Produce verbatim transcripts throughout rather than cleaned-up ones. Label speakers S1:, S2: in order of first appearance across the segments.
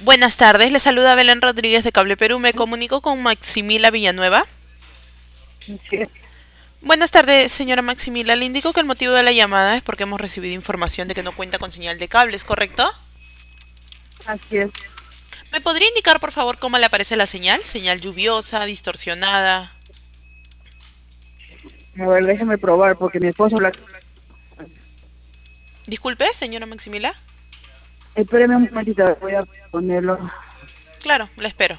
S1: Buenas tardes, le saluda Belén Rodríguez de Cable Perú. Me comunico con Maximila Villanueva.
S2: Sí,
S1: Buenas tardes, señora Maximila. Le indico que el motivo de la llamada es porque hemos recibido información de que no cuenta con señal de cables, ¿correcto?
S2: así es.
S1: ¿Me podría indicar, por favor, cómo le aparece la señal? ¿Señal lluviosa, distorsionada?
S2: A ver, déjeme probar porque mi esposo la...
S1: Disculpe, señora Maximila.
S2: Espéreme un momentito, voy a ponerlo.
S1: Claro, la espero.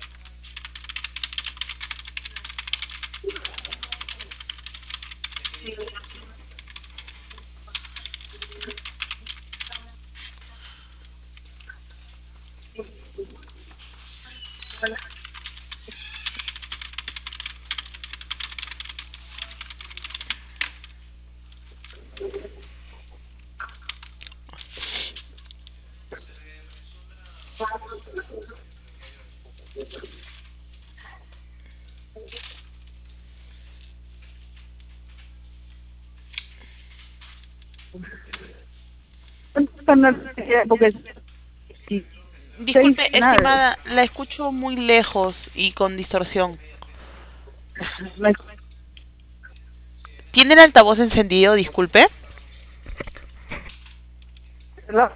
S2: Porque sí, seis
S1: Disculpe,
S2: canales.
S1: estimada, la escucho muy lejos y con distorsión.
S2: ¿Me
S1: ¿Tiene el altavoz encendido? Disculpe.
S2: escucha?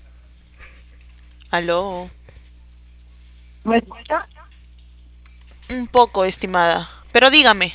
S1: Aló.
S2: ¿Me escucha?
S1: Un poco, estimada. Pero dígame.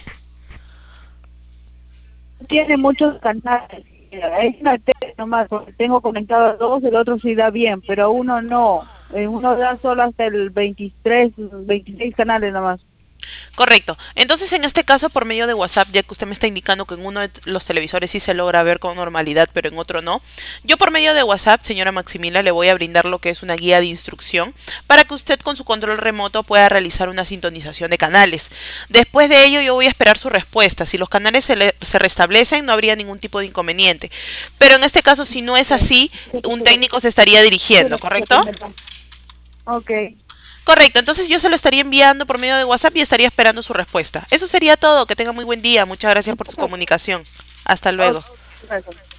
S2: Tiene muchos canales. Es una tele nomás, porque tengo conectado dos, el otro sí da bien, pero uno no. Eh, Uno da solo hasta el veintitrés, veintiséis canales nomás.
S1: Correcto. Entonces, en este caso, por medio de WhatsApp, ya que usted me está indicando que en uno de los televisores sí se logra ver con normalidad, pero en otro no, yo por medio de WhatsApp, señora Maximila, le voy a brindar lo que es una guía de instrucción para que usted con su control remoto pueda realizar una sintonización de canales. Después de ello, yo voy a esperar su respuesta. Si los canales se, le- se restablecen, no habría ningún tipo de inconveniente. Pero en este caso, si no es así, un técnico se estaría dirigiendo, ¿correcto?
S2: Ok.
S1: Correcto, entonces yo se lo estaría enviando por medio de WhatsApp y estaría esperando su respuesta. Eso sería todo. Que tenga muy buen día. Muchas gracias por su comunicación. Hasta luego.
S2: Ok.